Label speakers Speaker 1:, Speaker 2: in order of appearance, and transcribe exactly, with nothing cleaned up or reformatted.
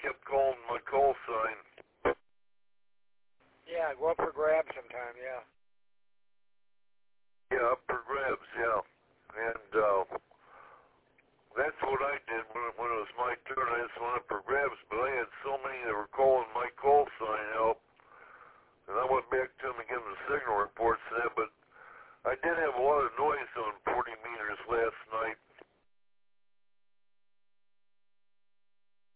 Speaker 1: kept calling my call sign.
Speaker 2: Yeah, go up for grabs sometime, yeah.
Speaker 1: Yeah, up for grabs, yeah. And uh, that's what I did when, when it was my turn. I just went up for grabs, but I had so many that were calling my call sign out. And I went back to them and gave them the signal reports and that, but I did have a lot of noise on